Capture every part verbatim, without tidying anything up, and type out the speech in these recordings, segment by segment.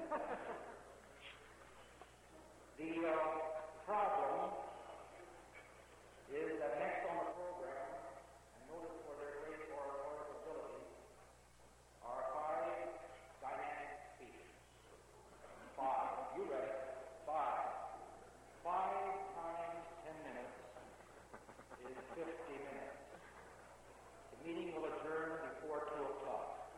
The uh, problem is that next on the program, and notice for their great oratorical ability, are five dynamic speakers. Five. You read it. Five. Five times ten minutes is fifty minutes. The meeting will adjourn before two o'clock.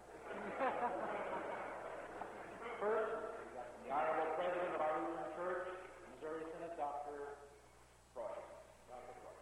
First, the Honorable President of our Lutheran Church, Missouri Synod, Doctor Preuss. Doctor Preuss.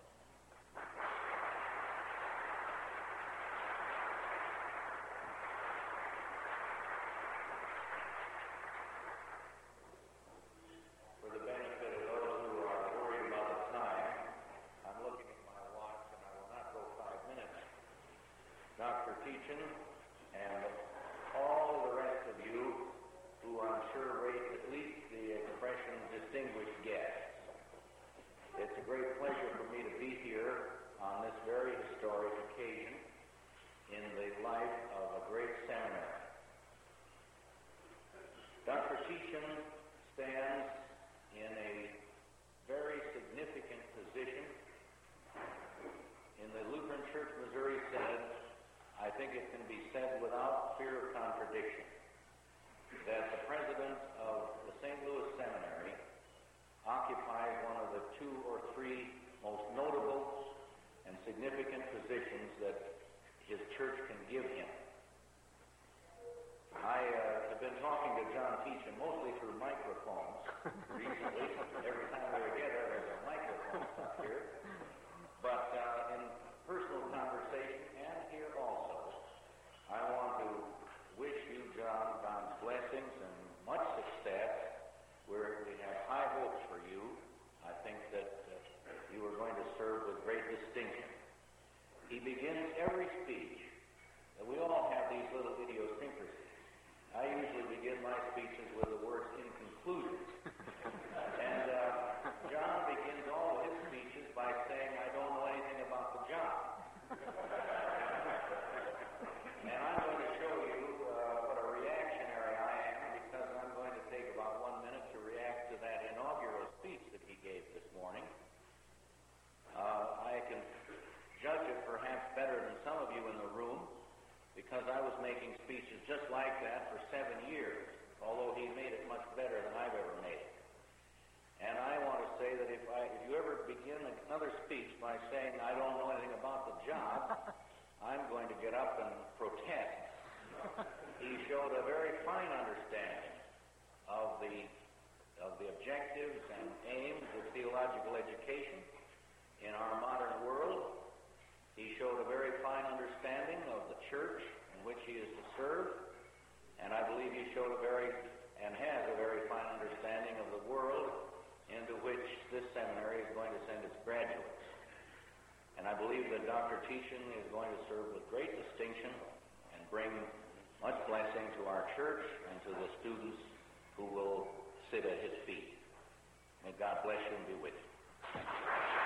For the benefit of those who are worried about the time, I'm looking at my watch and I will not go five minutes. Doctor Teachin and all the rest of you who I'm sure rate at least the expression distinguished guests. It's a great pleasure for me to be here on this very historic occasion in the life of a great seminary. Doctor Teachin stands in a very significant position in the Lutheran Church Missouri Synod. I think it can be said without fear of contradiction that the president of the Saint Louis Seminary occupies one of the two or three most notable and significant positions that his church can give him. I uh, have been talking to John Teachin mostly through microphones recently. Every time we're together, there's a microphone up here. But uh, in personal conversation and here also, I want to wish you, John, God's blessings and much success. Where we have high hopes for you. I think that uh, you are going to serve with great distinction. He begins every speech. Uh, we all have these little idiosyncrasies. I usually begin my speeches with the words "in conclusion," and uh, John begins all of his speeches by saying, "I don't know anything about the job." And I'm going to show you uh, what a reactionary I am, because I'm going to take about one minute to react to that inaugural speech that he gave this morning. Uh, I can judge it perhaps better than some of you in the room, because I was making speeches just like that for seven years, although he made it much better than I've ever made it. And I want to say that if, I, if you ever begin another speech by saying, "I don't know anything about the job," I'm going to get up and protest. He showed a very fine understanding of the of the objectives and aims of theological education in our modern world. He showed a very fine understanding of the church in which he is to serve, and I believe he showed a very and has a very fine understanding of the world into which this seminary is going to send its graduates. And I believe that Doctor Teachin is going to serve with great distinction and bring much blessing to our church and to the students who will sit at his feet. May God bless you and be with you. Thank you.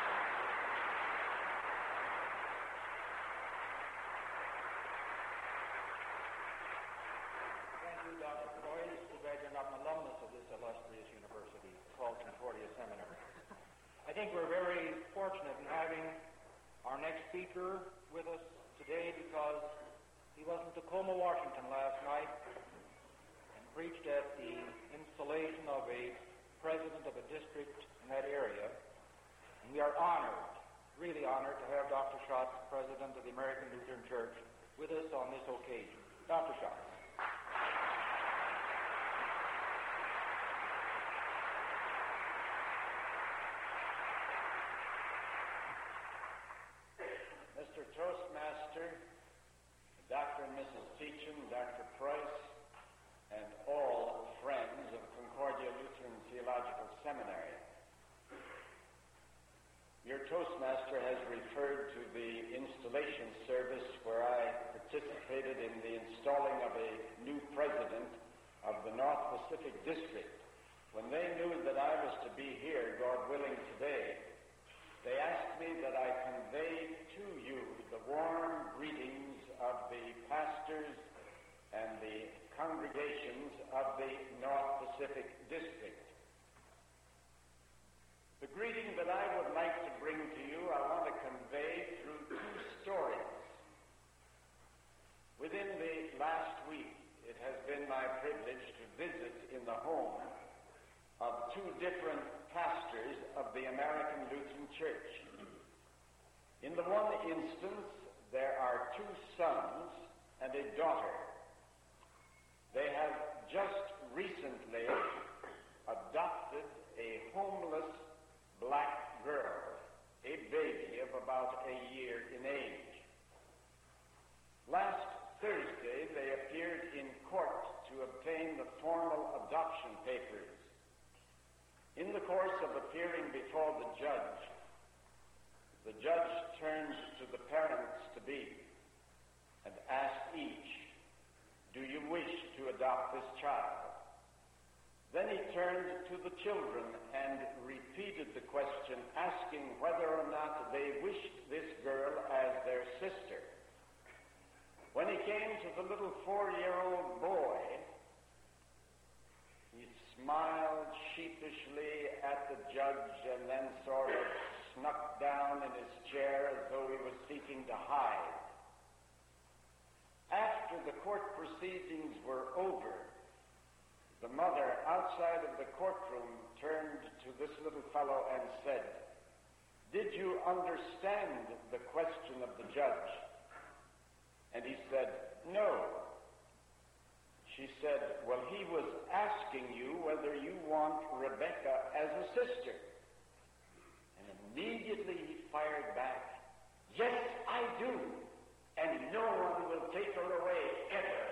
Thank you, Doctor Preuss. Too bad you're not an alumnus of this illustrious university called Concordia Seminary. I think we're very fortunate in having our next speaker with us today, because he was in Tacoma, Washington last night and preached at the installation of a president of a district in that area. And we are honored, really honored, to have Doctor Schatz, president of the American Lutheran Church, with us on this occasion. Doctor Schatz. Mister Toastmaster, Doctor and Missus Teachin, Doctor Preuss, and all friends of Concordia Lutheran Theological Seminary. Your Toastmaster has referred to the installation service where I participated in the installing of a new president of the North Pacific District. When they knew that I was to be here, God willing, today, they asked me that I convey to you the warm greetings of the pastors and the congregations of the North Pacific District. The greeting that I would like to bring to you, I want to convey through two stories. Within the last week, it has been my privilege to visit in the home of two different pastors of the American Lutheran Church. In the one instance, there are two sons and a daughter. They have just recently adopted a homeless black girl, a baby of about a year in age. Last Thursday, they appeared in court to obtain the formal adoption papers. In the course of appearing before the judge, the judge turned to the parents-to-be and asked each, "Do you wish to adopt this child?" Then he turned to the children and repeated the question, asking whether or not they wished this girl as their sister. When he came to the little four-year-old boy, he smiled sheepishly at the judge and then sort of snuck down in his chair as though he was seeking to hide. After the court proceedings were over, the mother outside of the courtroom turned to this little fellow and said, "Did you understand the question of the judge?" And he said, "No." She said, "Well, he was asking you whether you want Rebecca as a sister." And immediately he fired back, "Yes, I do, and no one will take her away ever."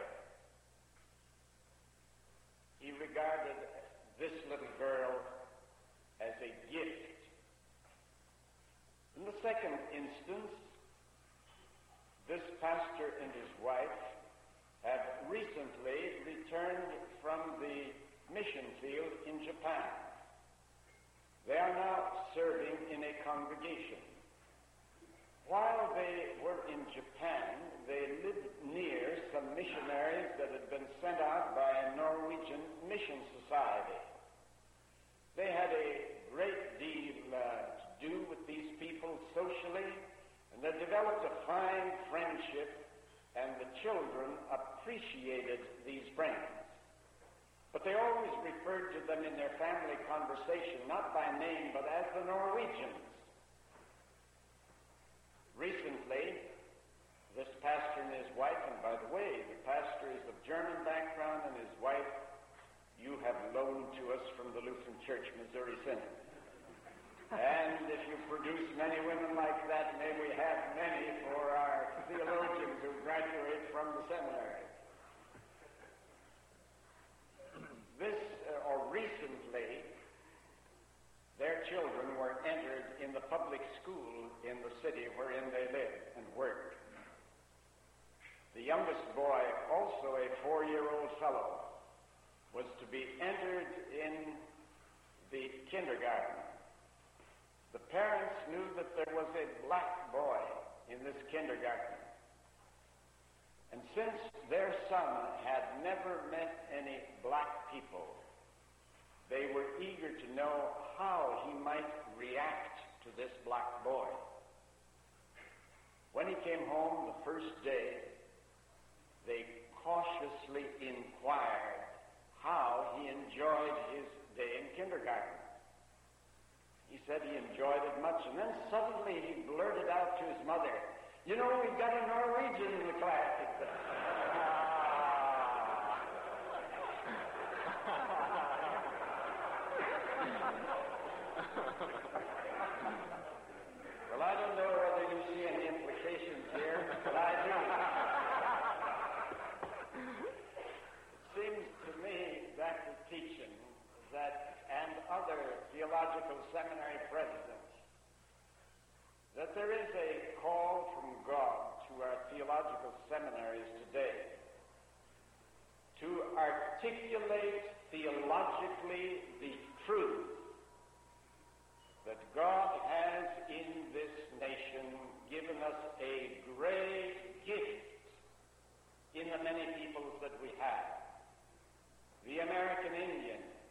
He regarded this little girl as a gift. In the second instance, this pastor and his wife have recently returned from the mission field in Japan. They are now serving in a congregation. While they were in Japan, they lived near some missionaries that had been sent out by a Norwegian mission society. They had a great deal uh, to do with these people socially, and they developed a fine friendship, and the children appreciated these friends. But they always referred to them in their family conversation, not by name, but as the Norwegians. Recently, this pastor and his wife, and by the way, the pastor is of German background, and his wife you have loaned to us from the Lutheran Church, Missouri Synod. And if you produce many women like that, may we have many for our theologians who graduate from the seminary. This, uh, or recently, their children were entered in the public school in the city wherein they lived and worked. The youngest boy, also a four-year-old fellow, was to be entered in the kindergarten. The parents knew that there was a black boy in this kindergarten. And since their son had never met any black people, they were eager to know how he might react to this black boy. When he came home the first day, they cautiously inquired how he enjoyed his day in kindergarten. He said he enjoyed it much, and then suddenly he blurted out to his mother, "You know, we've got a Norwegian in the class." Well, I don't know whether you see any implications here, but I do. It seems to me that the teaching that, and other theological seminary presidents, that there is a call from God to our theological seminaries today to articulate theologically the truth that God has in this nation given us a great gift in the many peoples that we have. The American Indian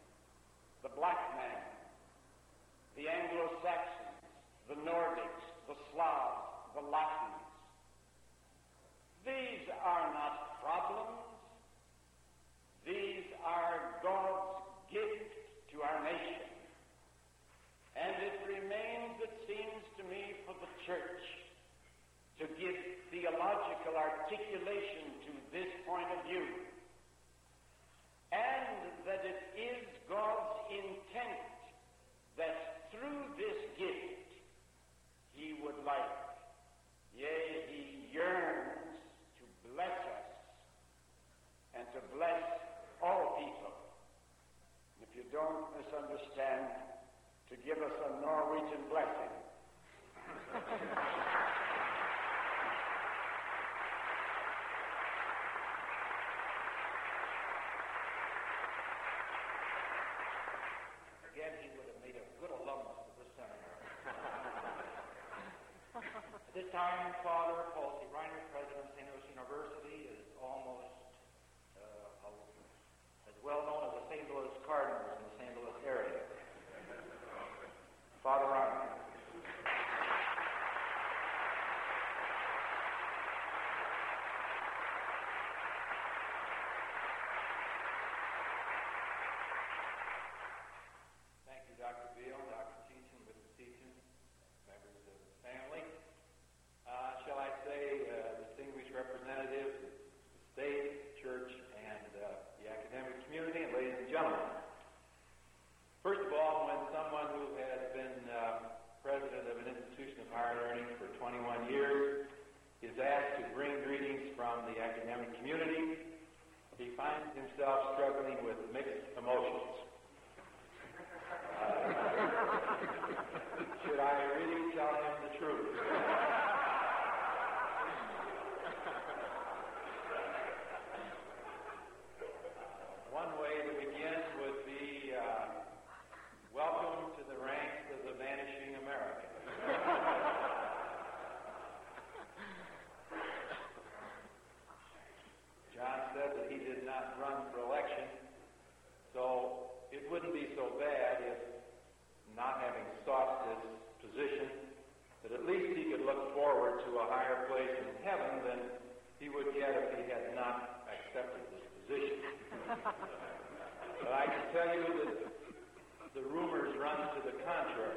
At this time, Father Paul C. Reiner, President of Saint Louis University, is almost uh, as well known as the Saint Louis Cardinals in the Saint Louis area. Father Reiner. Thank you, Doctor Beal, Doctor Teachin, Mister Teachin, members of the family. Uh, shall I say, uh, distinguished representatives of the state, church, and uh, the academic community, and ladies and gentlemen. First of all, when someone who has been uh, president of an institution of higher learning for twenty-one years is asked to bring greetings from the academic community, he finds himself struggling with mixed emotions. Uh, should I really tell him the truth? One way to begin would be uh, welcome to the ranks of the vanishing American. John said that he did not run for election, so it wouldn't be so bad if, not having sought this position, that at least he could look forward to a higher place in heaven than he would get if he had not accepted this position. But I can tell you that the rumors run to the contrary.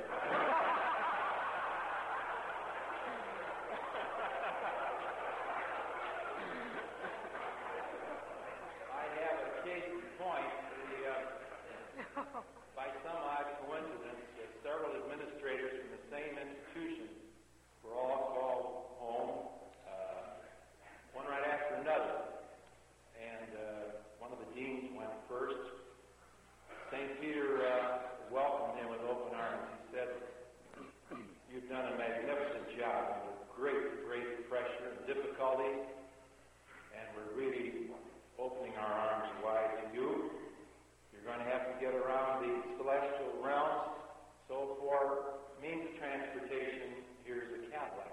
I have a case in point. The, uh, by some odd coincidence, uh, several administrators from the same institution were all called home, uh, one right after another. And uh, one of the deans went first. Saint Peter uh, welcomed him with open arms. He said, "You've done a magnificent job under great, great pressure and difficulty, and we're really opening our arms wide to you. You're going to have to get around the celestial realms, so for means of transportation, here's a Cadillac."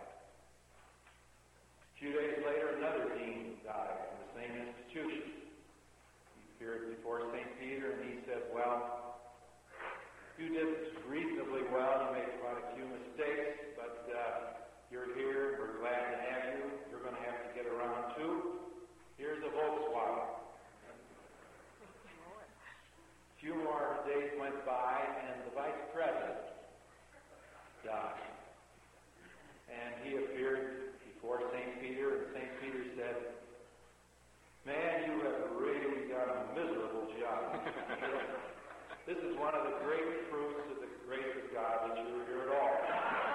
A few days later, another dean died from the same institution. He appeared before Saint Peter, and he said, "Well, you did reasonably well. You made quite a few mistakes, but uh, you're here, and we're glad to have you. You're going to have to get around, too. Here's a Volkswagen." A few more days went by, and the vice president died. And he appeared before Saint Peter, and Saint Peter said, "Man, you have really done a miserable job. This is one of the great fruits of the grace of God that you were here at all.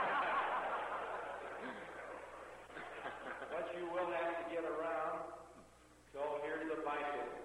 But you will have to get around, so here's the bicycle."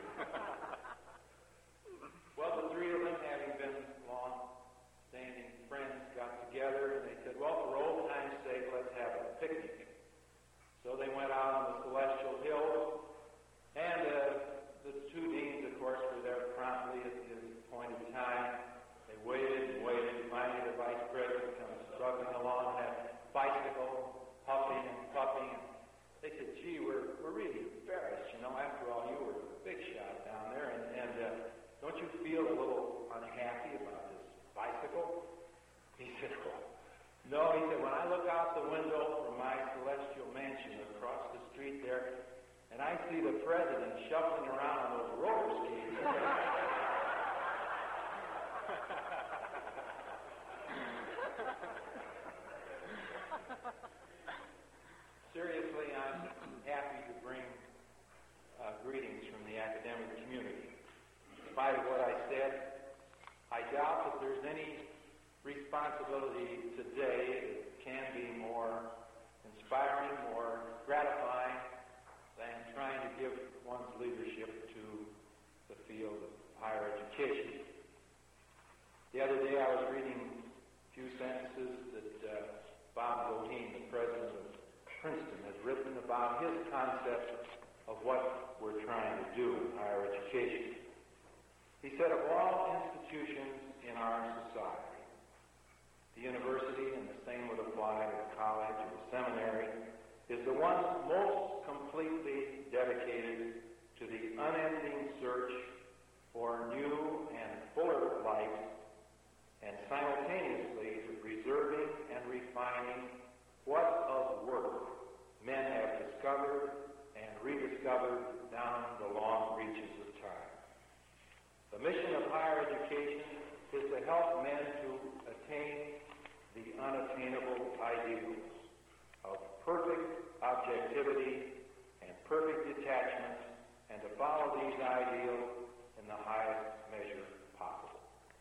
Well, the three of them, having been long-standing friends, got together, and they said, "Well, for old time's sake, let's have a picnic." So they went out on the celestial hills, and uh, the two deans, of course, were there promptly at the appointed time. They waited and waited, and finally the vice president comes struggling along that bicycle, puffing and puffing. They said, "Gee, we're, we're really embarrassed. You know, after all, you were a big shot down there, and, and uh, don't you feel a little unhappy about this bicycle?" He said, "Oh, no." He said, "When I look out the window from my celestial mansion across the street there, and I see the president shuffling around on those roller skates." Seriously, I'm happy to bring uh, greetings from the academic community. In spite of what I said, I doubt that there's any responsibility today that can be more inspiring, more gratifying than trying to give one's leadership to the field of higher education. The other day I was reading a few sentences that uh, Bob Goheen, the president of Princeton, has written about his concept of what we're trying to do in higher education. He said, "Of all institutions in our society, the university, and the same would apply to the college or the seminary, is the one most completely dedicated to the unending search for new and fuller life, and simultaneously to preserving and refining what of work men have discovered and rediscovered down the long reaches of time. The mission of higher education is to help men to attain the unattainable ideals of perfect objectivity and perfect detachment, and to follow these ideals in the highest measure possible.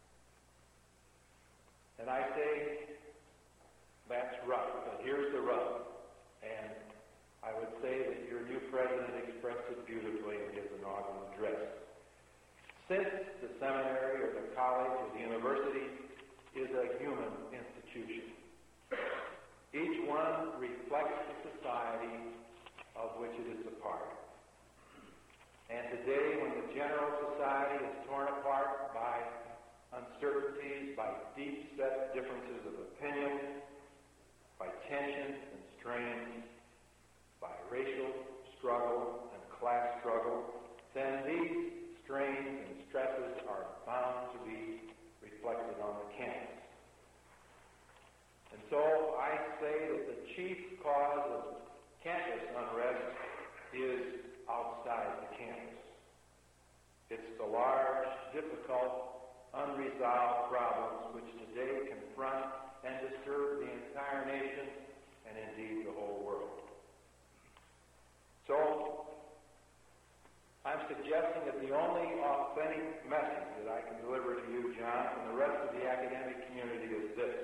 And I say, that's rough, but here's the rub. And I would say that your new president expressed it beautifully in his inaugural address. Since the seminary or the college or the university is a human institution, each one reflects the society of which it is a part. And today, when the general society is torn apart by uncertainties, by deep-set differences of opinion, by tensions and strains, by racial struggle and class struggle, then these strains and stresses are bound to be reflected on the campus. And so I say that the chief cause of campus unrest is outside the campus. It's the large, difficult, unresolved problems which today confront and disturb the entire nation and indeed the whole world. So, I'm suggesting that the only authentic message that I can deliver to you, John, and the rest of the academic community is this.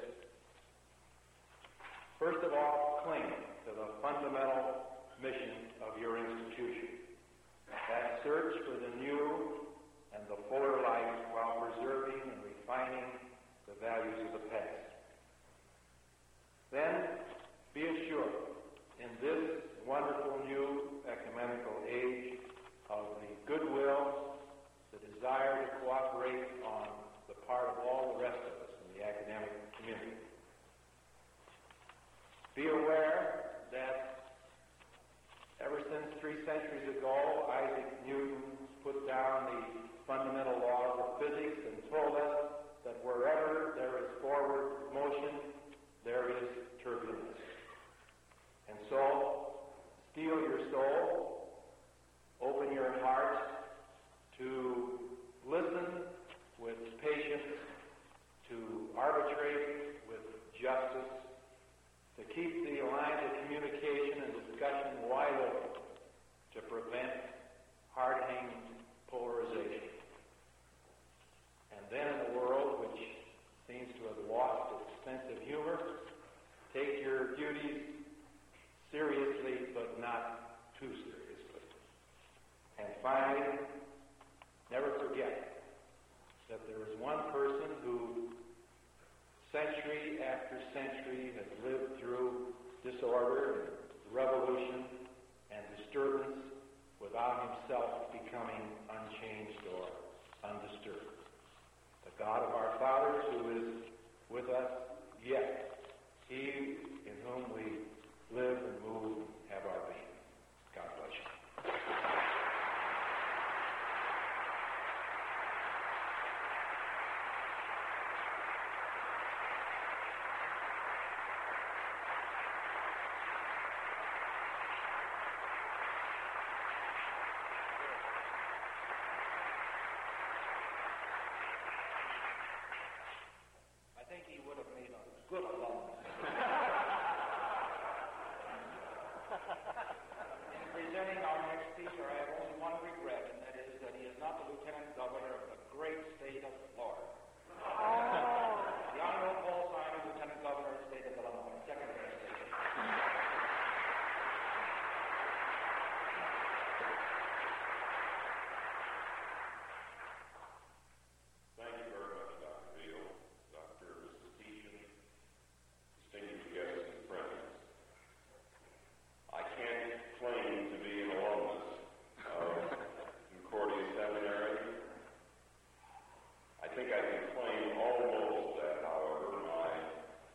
First of all, cling to the fundamental mission of your institution. That search for the new and the fuller life while preserving and refining the values of the past. Then, be assured, in this wonderful new ecumenical age of the goodwill, the desire to cooperate on the part of all the rest of us in the academic community, be aware that ever since three centuries ago, Isaac Newton put down the fundamental laws of physics and told us that wherever there is forward motion, there is turbulence. And so, steel your soul, open your heart to listen with patience, to arbitrate with justice, to keep the lines of communication and discussion wide open, to prevent hardening polarization. And then in a world which seems to have lost its sense of humor, take your duties seriously, but not too seriously. And finally, never forget that there is one person who, century after century, has lived through disorder, revolution, and disturbance without himself becoming unchanged or undisturbed. The God of our fathers, who is with us yet, he in whom we live and move and have our being. God bless you. I think he would have made a good alumnus. In presenting our next speaker, I have only one regret, and that is that he is not the Lieutenant Governor of the great state of Florida. Oh. The Honorable Paul Simon, Lieutenant Governor of the state of Illinois, Secretary of State. Thank you very much, Doctor Beal, Doctor Missus Teachin, distinguished guests and friends. I can't claim to be an alumnus of Concordia Seminary. I think I can claim almost that, however. My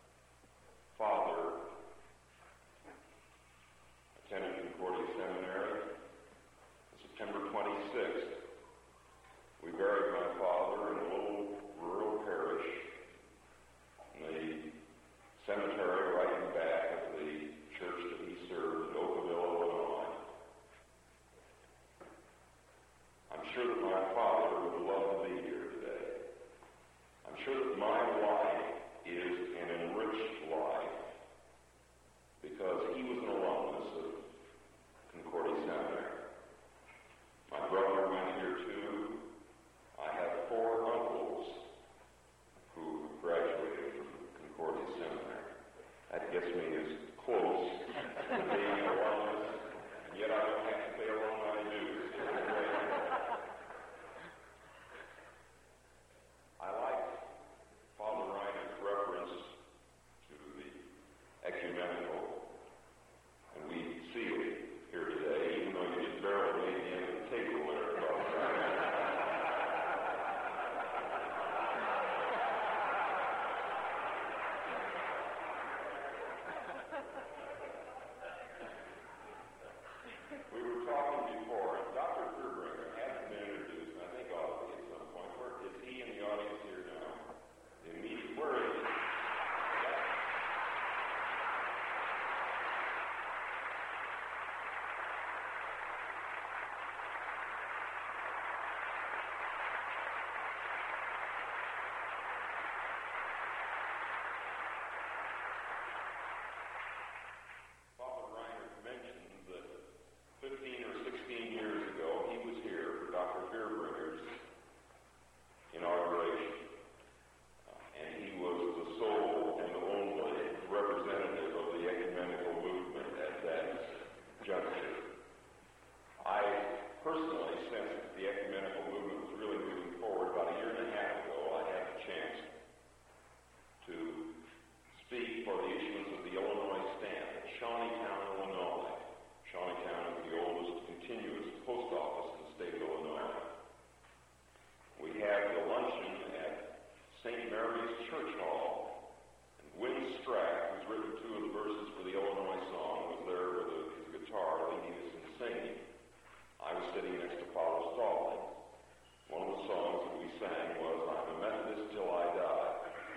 Seminary's church hall. And Win Strack, who's written two of the verses for the Illinois song, was there with a, his guitar leading us in singing. I was sitting next to Father Stallings. One of the songs that we sang was, I'm a Methodist till I die.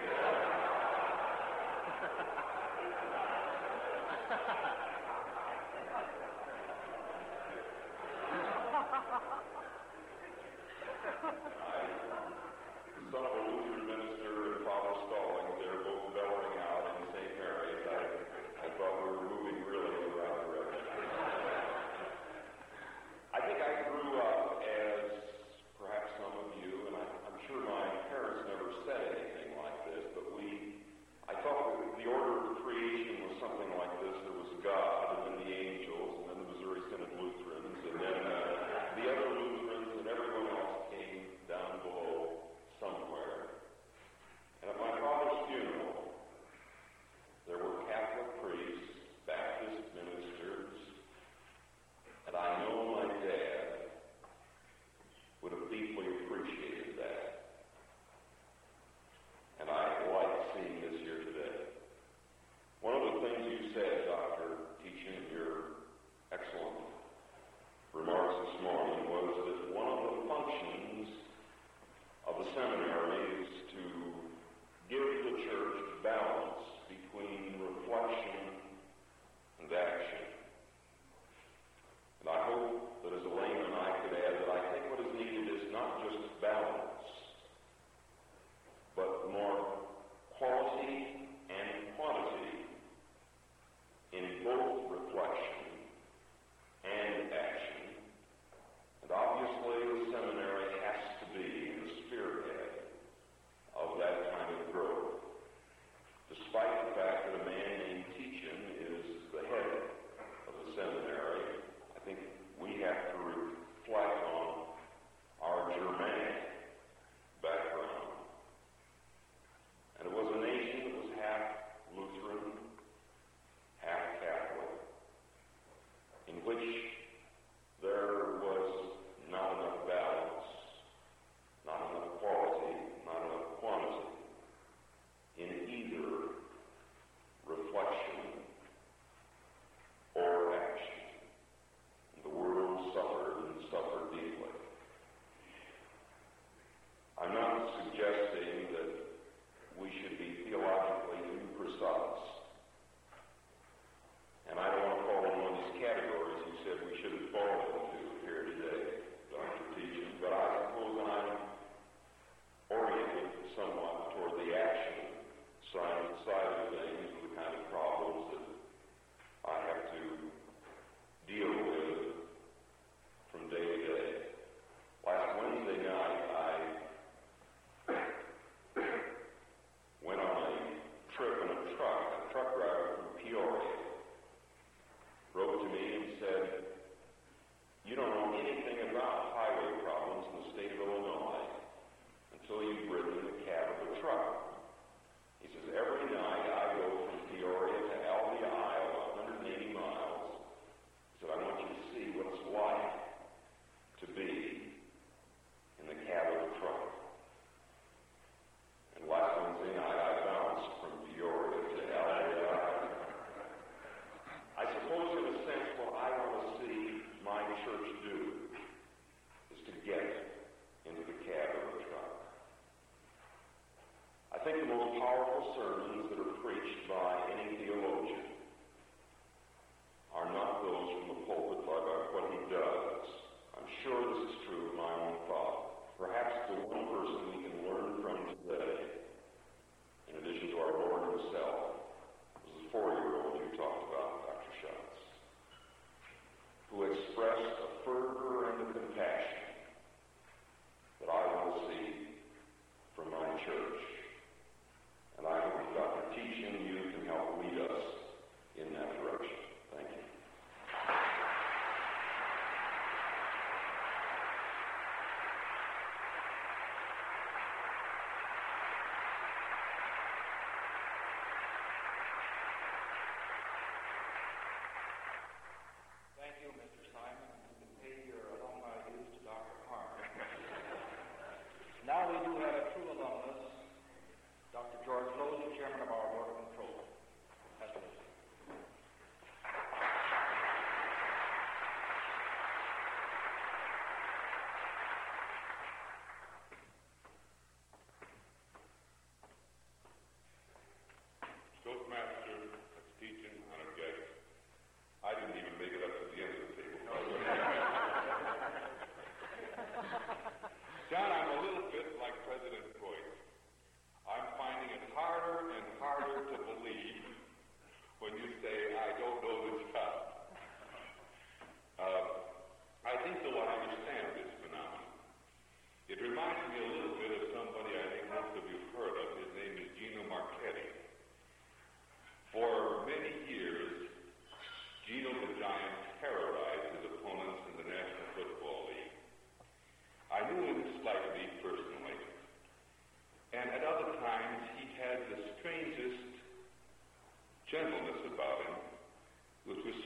Son of a Lutheran minister and Father Stallings, they were both bellowing out in Saint Mary's. I, I thought we were moving really in the right direction. I think I grew up as perhaps some of you, and I, I'm sure my parents never said anything like this, but we, I thought that the order of creation was something like this. There was God, and then the angels, and then the Missouri Synod Lutherans, and then uh, the other Lutherans, and everyone else came down below somewhere. And at my father's funeral, there were Catholic priests, Baptist ministers, and I know my dad would have deeply appreciated that. And I like seeing this here today. One of the things you said, Doctor Teachin, in your excellent remarks this morning was that one of the functions of the seminary is to give the church balance between reflection and action. And I hope that as a layman I could add that I think what is needed is not just balance, but more quality and quantity in both reflection and action. And obviously the seminary has to be the spearhead of that kind of growth. Despite the fact that a man named Teachin is the head of the seminary, I think we have to reflect on our Germanic background. And it was a nation that was half Lutheran, half Catholic, in which there was not enough balance, not enough quality, not enough quantity in either reflection or action. And the world suffered and suffered deeply. I'm not suggesting that we should be theologically imprecise. And I don't want to fall in one of these categories you said we shouldn't fall into here today, Doctor Teachin, but I suppose I'm oriented somewhat toward the action side, side of things, the kind of problems that I have to deal with from day to day. Last Wednesday night, I went on a trip in a truck. A truck driver from Peoria wrote to me and said, you don't know anything about highway problems in the state of Illinois until you've ridden in the cab of a truck. He says, every night I go from Peoria to Albia, Iowa, one hundred eighty miles. He said, I want you to see what it's like to be in the cab of a truck. And last Wednesday night I bounced from Peoria to Albia, Iowa. I suppose in a sense what I want to see my church do is to get into the cab of a truck. I think the most powerful sermons that are preached by any theologian are not those from the pulpit by what he does. I'm sure this is true of my own father. Perhaps the one person we can learn from today, in addition to our Lord himself, was the four-year-old you talked about, Doctor Schatz, who expressed a fervor and a compassion that I want to see from my church. And I hope, Doctor Teachin, you can help lead us in that direction. Thank you. Thank you, Mister Simon. You can pay your alumni dues to Doctor Harm. Now we do have a true alumnus, Doctor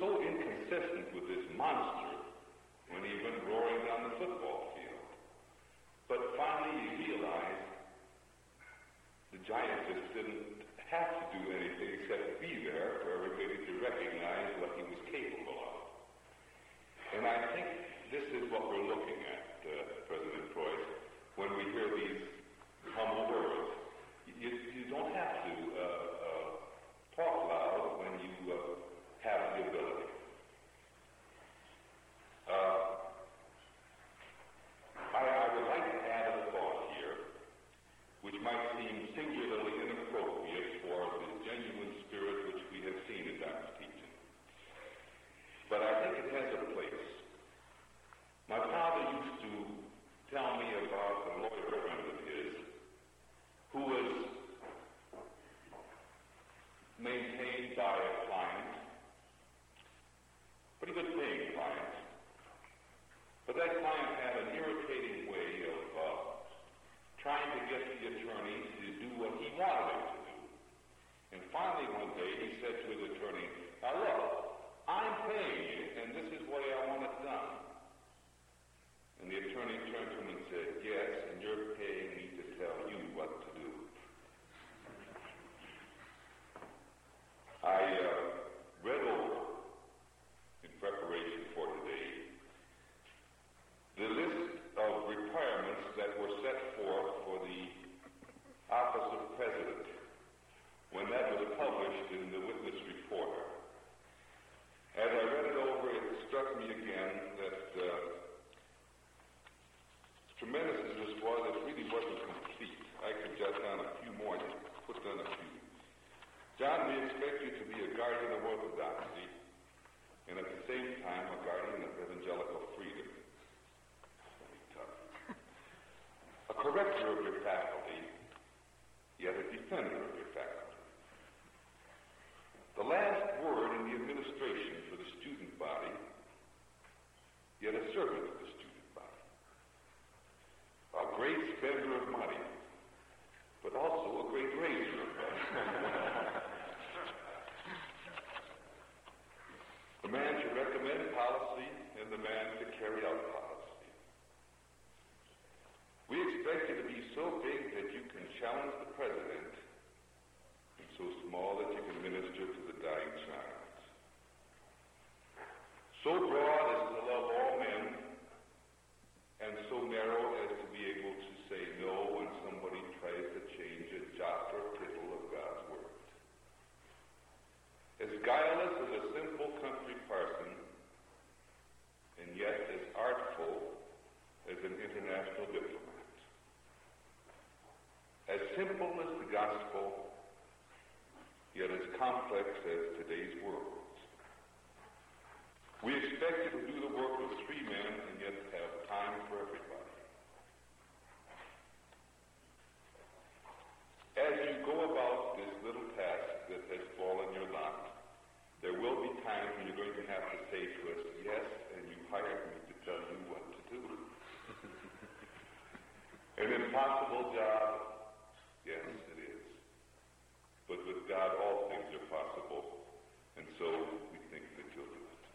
so inconsistent with this monster when he went roaring down the football field. But finally he realized the giant just didn't have to do anything except be there for everybody to recognize what he was capable of. And I think this is what we're looking at, uh, President Preuss, when we hear these humble words. You, you don't have to uh, uh, talk loud when you uh, have the ability. Uh, I, I would like to add a thought here, which might seem singularly inappropriate for the genuine spirit which we have seen in Doctor's teaching. But I think it has a place. My father used to tell me about a lawyer friend of his who was maintained by a client, pretty good paying client, but that client had an irritating way of uh, trying to get the attorney to do what he wanted him to do. And finally one day he said to his attorney, "Now look, I'm paying you, and this is the way I want it done." And the attorney turned to him and said, "Yes, and you're paying me to tell you what to do." I uh, read over, in preparation for today, the list of requirements that were set forth for the office of president when that was published in the Witness Reporter. As I read it over, it struck me again that uh, tremendous as this was, it really wasn't complete. I could jot down a few more, just put down a few. John, we expect you to be a guardian of orthodoxy and at the same time a guardian of evangelical freedom. A corrector of your faculty, yet a defender of your faculty. The last word in the administration for the student body, yet a servant of the student body. A great spender of money, but also a great raiser of money. The man to recommend policy and the man to carry out policy. We expect you to be so big that you can challenge the president and so small that you can minister to the dying child. So broad as to love all men and so narrow as to be able to say no when somebody tries to change a jot or tittle of God's word. As guileless as a simple country parson, and yet as artful as an international diplomat. As simple as the gospel, yet as complex as today's world. We expect you to do the work of three men and yet have time for everybody. As you go about this little task that has fallen your lot, there will be times when you're going to have to say to us, "Yes, and you hired me to tell you what to do." An impossible job, yes, it is. But with God, all things are possible, and so we think that you'll do it.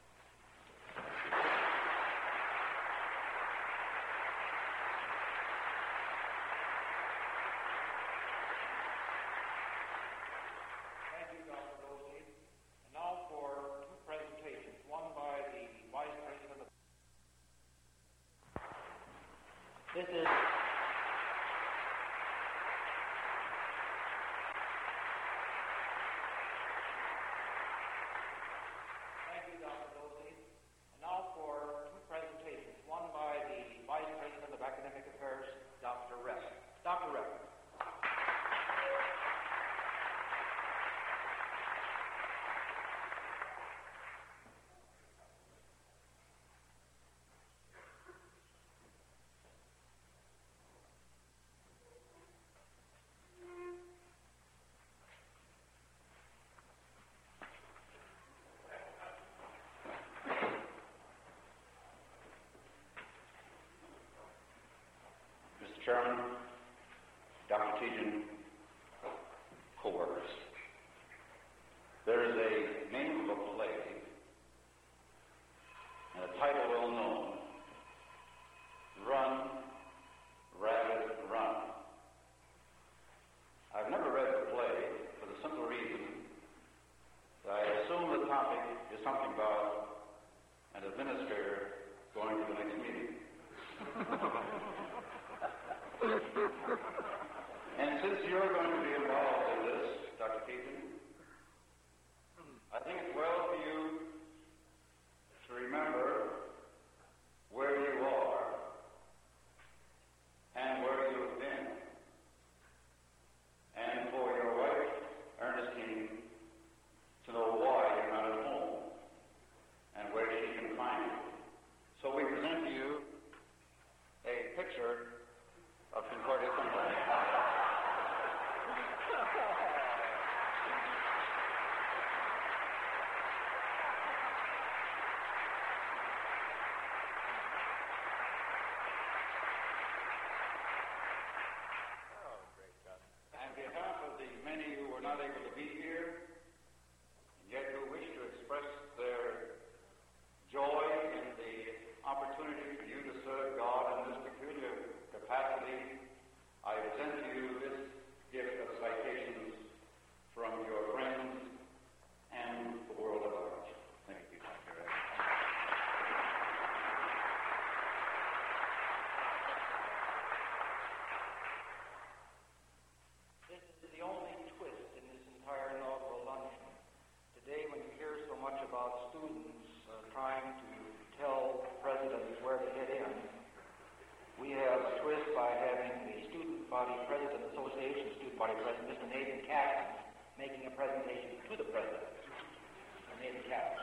Thank you, Doctor Rosie. And now for two presentations, one by the Vice President of the... This is... Thank you, Doctor Rosie. And now for two presentations, one by the Vice President of Academic Affairs, Doctor Reck. Doctor Reck. Mister Chairman, Doctor Tejan, co-workers, there is a name of a play Party President, Mister Nathan Katz, making a presentation to the President. Mister Nathan Katz.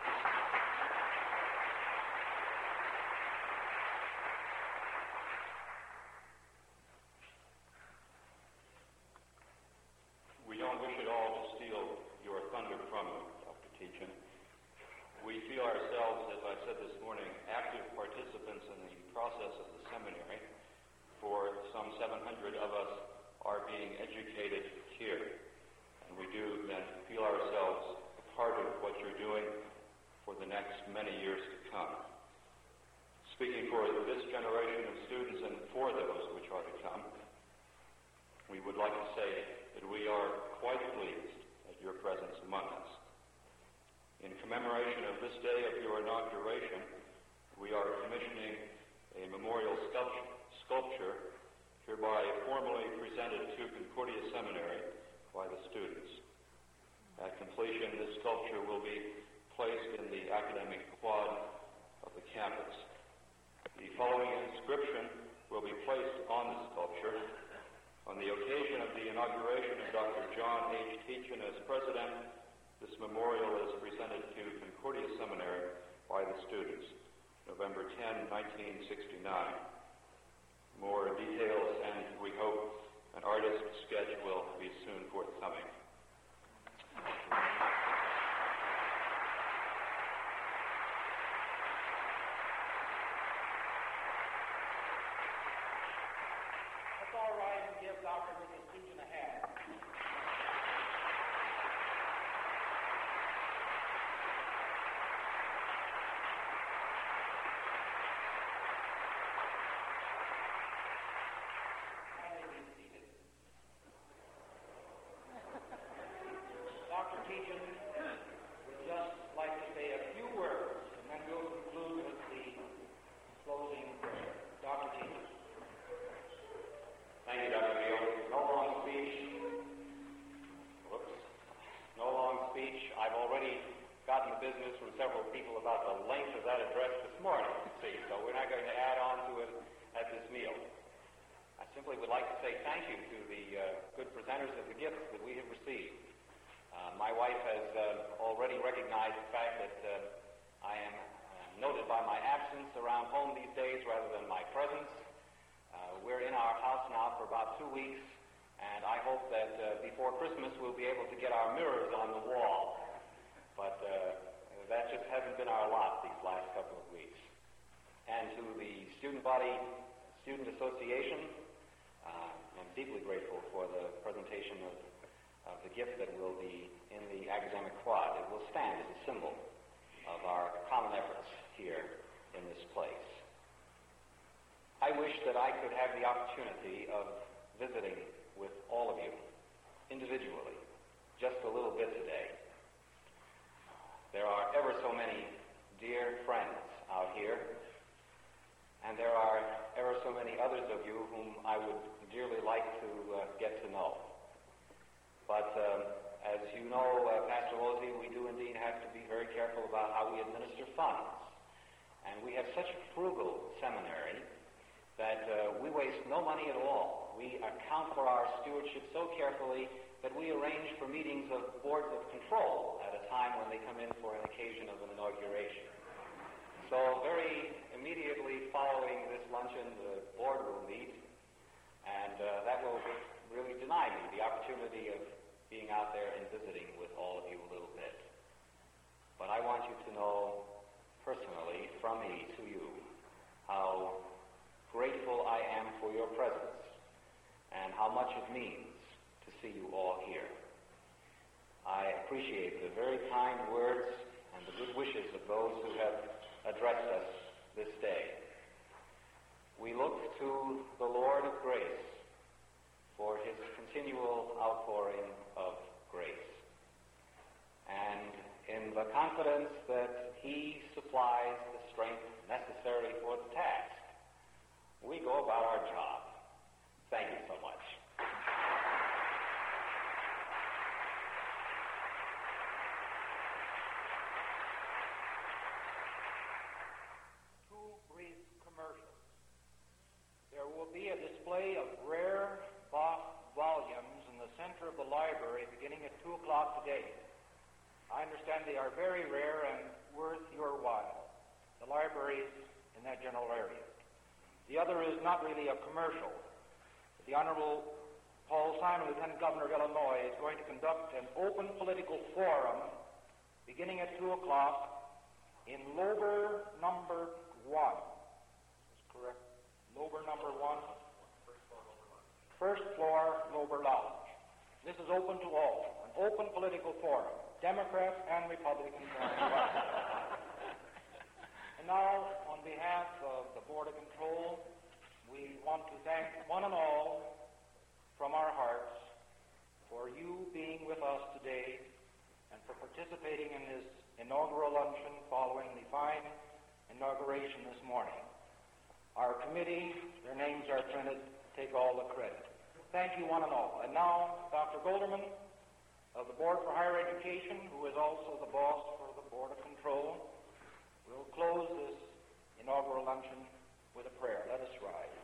We don't wish at all to steal your thunder from you, Doctor Teachin. We feel ourselves, as I said this morning, active participants in the process of the seminary. For some seven hundred of us are being educated here. And we do then feel ourselves a part of what you're doing for the next many years to come. Speaking for this generation of students and for those which are to come, we would like to say that we are quite pleased at your presence among us. In commemoration of this day of your inauguration, we are commissioning a memorial sculpture, sculpture hereby formally presented to Concordia Seminary by the students. At completion, this sculpture will be placed in the academic quad of the campus. The following inscription will be placed on the sculpture. On the occasion of the inauguration of Doctor John H. Teachin as president, this memorial is presented to Concordia Seminary by the students, November tenth, nineteen sixty-nine. More details and, we hope, an artist's sketch will be soon forthcoming. Let's all rise and give Doctor and Missus Teachin a hand. Doctor Teachin would just like to say a few words, and then we'll conclude with the closing prayer. Doctor Teachin. Thank you, Doctor Beal. No long speech. Whoops. No long speech. I've already gotten the business from several people about the length of that address this morning, see, so we're not going to add on to it at this meal. I simply would like to say thank you to the uh, good presenters of the gifts that we have received. Uh, my wife has uh, already recognized the fact that uh, I am uh, noted by my absence around home these days rather than my presence. Uh, we're in our house now for about two weeks, and I hope that uh, before Christmas we'll be able to get our mirrors on the wall. But uh, that just hasn't been our lot these last couple of weeks. And to the student body, student association, uh, I'm deeply grateful for the presentation of of the gift that will be in the academic quad. It will stand as a symbol of our common efforts here in this place. I wish that I could have the opportunity of visiting with all of you individually, just a little bit today. There are ever so many dear friends out here, and there are ever so many others of you whom I would dearly like to uh, get to know. But um, as you know, uh, Pastor Mosey, we do indeed have to be very careful about how we administer funds. And we have such a frugal seminary that uh, we waste no money at all. We account for our stewardship so carefully that we arrange for meetings of boards of control at a time when they come in for an occasion of an inauguration. So very immediately following this luncheon, the board will meet, and uh, that will really deny me the opportunity of being out there and visiting with all of you a little bit. But I want you to know personally, from me to you, how grateful I am for your presence and how much it means to see you all here. I appreciate the very kind words and the good wishes of those who have addressed us this day. We look to the Lord of grace for his continual outpouring of grace. And in the confidence that he supplies the strength necessary for the task, we go about our job. Thank you so much. Two brief commercials. There will be a display of rare Bach volumes in the today. I understand they are very rare and worth your while. The libraries in that general area. The other is not really a commercial. The Honorable Paul Simon, Lieutenant Governor of Illinois, is going to conduct an open political forum beginning at two o'clock in Lober number one. That's correct. Lober number one. First floor, Lober Lodge. This is open to all. An open political forum. Democrats and Republicans. And now, on behalf of the Board of Control, we want to thank one and all from our hearts for you being with us today and for participating in this inaugural luncheon following the fine inauguration this morning. Our committee, their names are printed, take all the credit. Thank you, one and all. And now, Doctor Golderman of the Board for Higher Education, who is also the boss for the Board of Control, will close this inaugural luncheon with a prayer. Let us rise.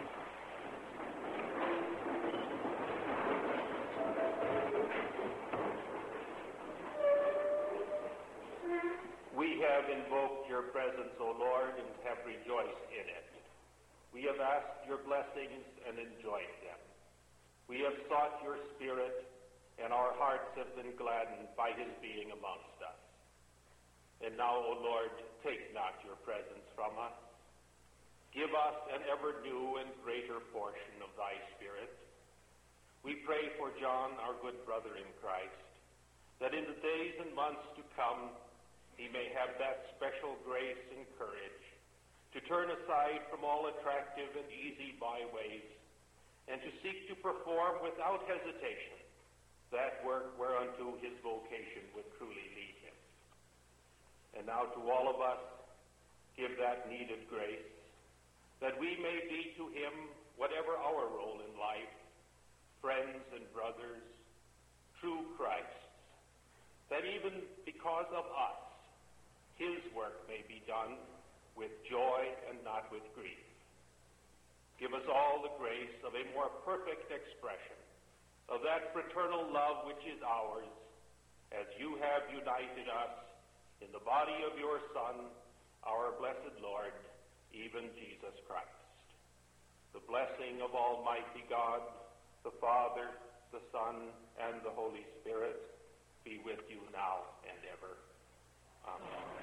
We have invoked your presence, O Lord, and have rejoiced in it. We have asked your blessings and enjoyed them. We have sought your Spirit, and our hearts have been gladdened by his being amongst us. And now, O Lord, take not your presence from us. Give us an ever new and greater portion of thy Spirit. We pray for John, our good brother in Christ, that in the days and months to come, he may have that special grace and courage to turn aside from all attractive and easy byways and to seek to perform without hesitation that work whereunto his vocation would truly lead him. And now to all of us, give that needed grace, that we may be to him, whatever our role in life, friends and brothers, true Christs, that even because of us, his work may be done with joy and not with grief. Give us all the grace of a more perfect expression of that fraternal love which is ours, as you have united us in the body of your Son, our blessed Lord, even Jesus Christ. The blessing of Almighty God, the Father, the Son, and the Holy Spirit be with you now and ever. Amen.